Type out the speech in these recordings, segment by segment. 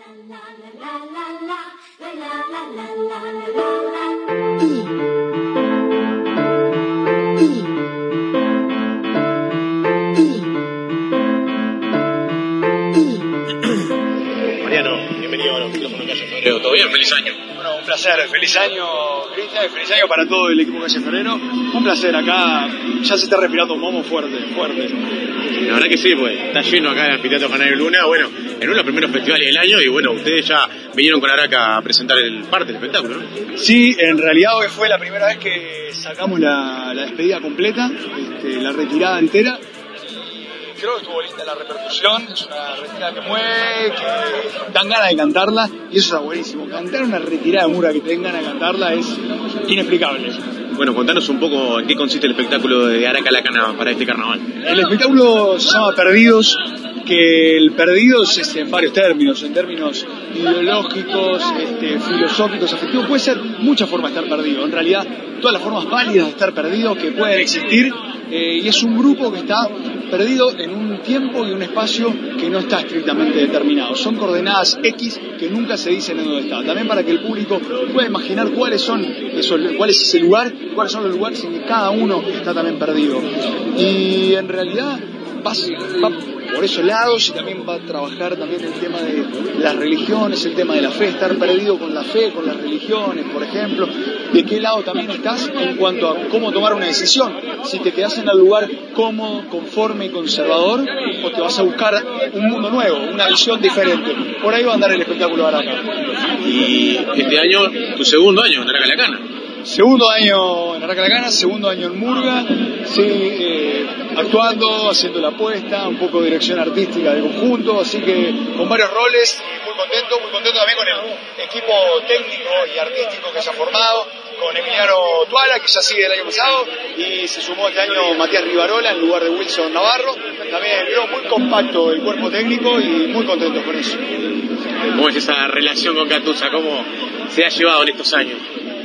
Mariano, bienvenido a los micrófonos de Calle Febrero. ¿Todo bien? ¡Feliz año! Bueno, un placer. Feliz año, Cristian, y feliz año para todo el equipo Calle Febrero. Un placer. Acá ya se está respirando un momo fuerte. La verdad que sí, pues está lleno acá el anfiteatro Canario Luna. Bueno, en uno de los primeros festivales del año y bueno, ustedes ya vinieron con Araca a presentar parte del espectáculo, ¿no? Sí, en realidad hoy fue la primera vez que sacamos la despedida completa, la retirada entera. Creo que estuvo linda la repercusión, es una retirada que mueve, que dan ganas de cantarla y eso está buenísimo. Cantar una retirada de Murga que te den ganas de cantarla es inexplicable. Bueno, contanos un poco en qué consiste el espectáculo de Araca La Cana para este carnaval. El espectáculo se llama Perdidos, que el perdidos es en varios términos, en términos ideológicos, filosóficos, afectivos. Puede ser muchas formas de estar perdido, en realidad todas las formas válidas de estar perdido que pueden existir, y es un grupo que está perdido en un tiempo y un espacio que no está estrictamente determinado. Son coordenadas X que nunca se dicen en dónde está. También para que el público pueda imaginar cuál es ese lugar, cuáles son los lugares en que cada uno está también perdido. Y en realidad va por esos lados y también va a trabajar también el tema de las religiones, el tema de la fe, estar perdido con la fe, con las religiones, por ejemplo. De qué lado también estás en cuanto a cómo tomar una decisión. Si te quedás en el lugar cómodo, conforme y conservador, o te vas a buscar un mundo nuevo, una visión diferente. Por ahí va a andar el espectáculo de Araca. Y este año, tu segundo año en Araca La Cana. Segundo año en Araca La Cana, segundo año en Murga, sí, actuando, haciendo la apuesta, un poco de dirección artística del conjunto, así que con varios roles, muy contento también con el equipo técnico y artístico que se ha formado, con Emiliano Tuala, que ya sigue el año pasado, y se sumó este año Matías Rivarola en lugar de Wilson Navarro. También veo muy compacto el cuerpo técnico y muy contento con eso. ¿Cómo es esa relación con Catusa? ¿Cómo se ha llevado en estos años?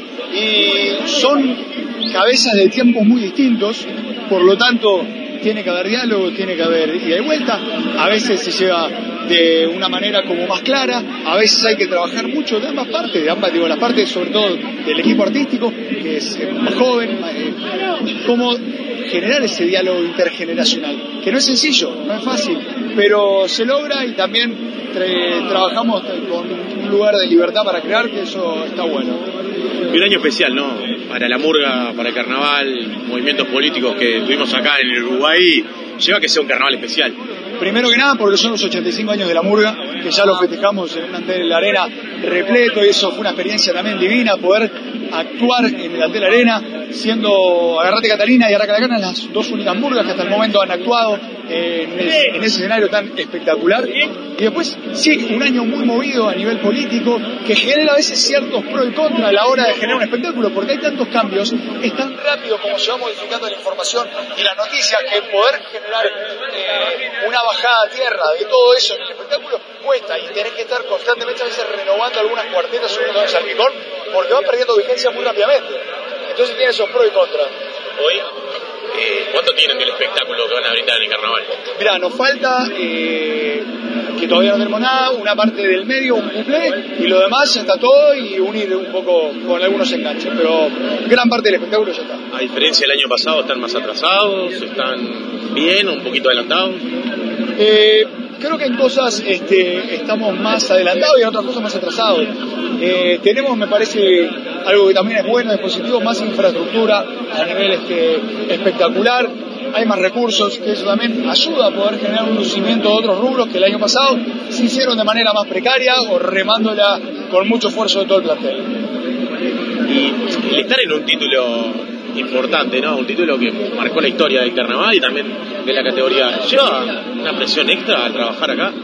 Y son cabezas de tiempos muy distintos, por lo tanto tiene que haber diálogo, tiene que haber ida y vuelta. A veces se lleva de una manera como más clara, a veces hay que trabajar mucho de ambas partes, las partes sobre todo del equipo artístico, que es más joven, cómo generar ese diálogo intergeneracional, que no es sencillo, no es fácil, pero se logra y también trabajamos con un lugar de libertad para crear, que eso está bueno. Y un año especial, ¿no? Para la Murga, para el carnaval, movimientos políticos que tuvimos acá en el Uruguay, lleva a que sea un carnaval especial. Primero que nada porque son los 85 años de la Murga, que ya lo festejamos en un Antel de la Arena repleto, y eso fue una experiencia también divina, poder actuar en el Antel de la Arena, siendo Agarrate Catalina y Araca La Cana las dos únicas Murgas que hasta el momento han actuado en ese escenario tan espectacular. Y después, sí, un año muy movido a nivel político, que genera a veces ciertos pros y contras a la hora de generar un espectáculo, porque hay tantos cambios, es tan rápido como se va modificando la información y las noticias, que poder generar una bajada a tierra de todo eso en el espectáculo cuesta, y tenés que estar constantemente a veces renovando algunas cuartetas, sobre todo en Salpicón, porque van perdiendo vigencia muy rápidamente. Entonces tiene esos pros y contras. Hoy, ¿cuánto tienen del espectáculo que van a brindar en el carnaval? Mirá, nos falta, que todavía no tenemos nada, una parte del medio, un cuplé, y lo demás ya está todo, y unir un poco con algunos enganches, pero gran parte del espectáculo ya está. A diferencia del año pasado, ¿están más atrasados? ¿Están bien o un poquito adelantados? Creo que en cosas estamos más adelantados y en otras cosas más atrasados. Tenemos, me parece, algo que también es bueno, es positivo, más infraestructura a nivel espectacular. Hay más recursos, que eso también ayuda a poder generar un lucimiento de otros rubros que el año pasado se hicieron de manera más precaria o remándola con mucho esfuerzo de todo el plantel. Y el estar en un título importante, ¿no? Un título que marcó la historia del carnaval y también de la categoría, ¿lleva una presión extra al trabajar acá?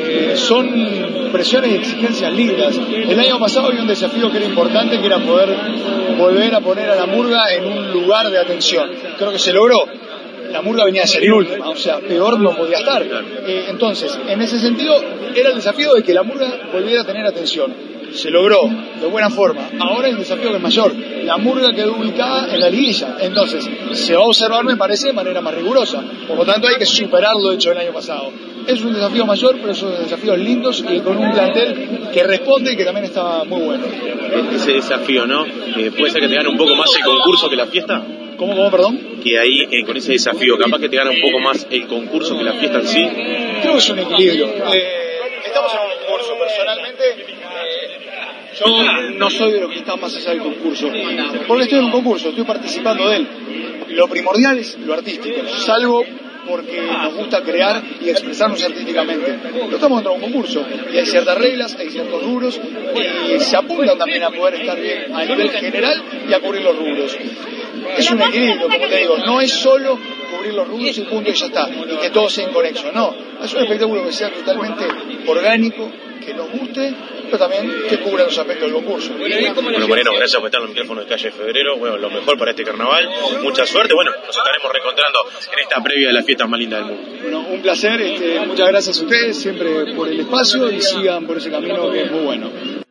Son presiones y exigencias lindas. El año pasado había un desafío que era importante, que era poder volver a poner a la Murga en un lugar de atención. Creo que se logró. La Murga venía a ser última, o sea, peor no podía estar. Entonces, en ese sentido, era el desafío de que la Murga volviera a tener atención. Se logró, de buena forma. Ahora el desafío que es mayor. La Murga quedó ubicada en la liguilla. Entonces, se va a observar, me parece, de manera más rigurosa. Por lo tanto, hay que superar lo hecho el año pasado. Es un desafío mayor, pero son desafíos lindos y con un plantel que responde y que también está muy bueno. Ese desafío, ¿no? ¿Puede ser que te gane un poco más el concurso que la fiesta? ¿Cómo, perdón? Que ahí, con ese desafío, capaz que te gana un poco más el concurso que la fiesta en sí. Creo que es un equilibrio. Estamos en un concurso, personalmente. Yo no soy de los que están más allá del concurso, porque estoy en un concurso, estoy participando de él. Lo primordial es lo artístico, salvo porque nos gusta crear y expresarnos artísticamente. Pero estamos dentro de un concurso y hay ciertas reglas, hay ciertos rubros y se apuntan también a poder estar bien a nivel general y a cubrir los rubros. Es un equilibrio, como te digo, no es solo cubrir los rubros y punto y ya está, y que todo sea inconexo, no. Es un espectáculo que sea totalmente orgánico, que nos guste, pero también que cubra los aspectos del concurso. Bueno, Moreno, gracias por estar en los micrófonos de Calle de Febrero. Bueno, lo mejor para este carnaval. Mucha suerte. Bueno, nos estaremos reencontrando en esta previa de las fiestas más lindas del mundo. Bueno, un placer. Muchas gracias a ustedes siempre por el espacio y sigan por ese camino que es muy bueno.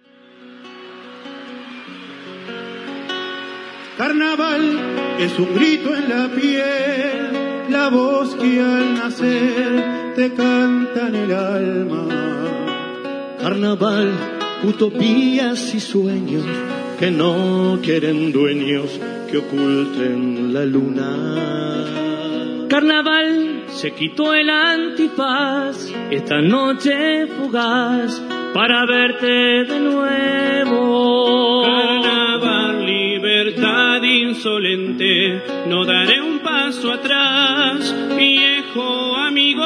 Carnaval es un grito en la piel, la voz que al nacer te canta en el alma. Carnaval, utopías y sueños que no quieren dueños que oculten la luna. Carnaval, se quitó el antifaz, esta noche fugaz para verte de nuevo. Carnaval, libertad insolente, no daré un paso atrás, viejo amigo.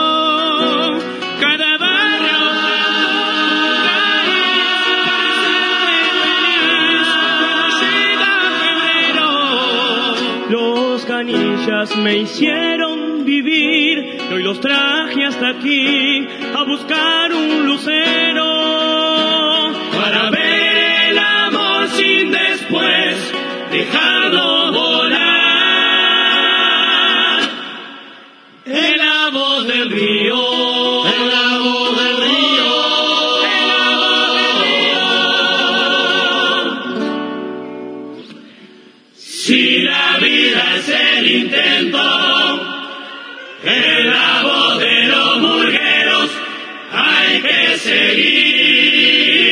Cada barrio los canillas me hicieron vivir y hoy los traje hasta aquí a buscar un lucero para ver el amor sin después dejarlo volar en la voz del río, en la voz del río, en la voz del río. Si la vida es el intento, en la voz de los murgueros hay que seguir.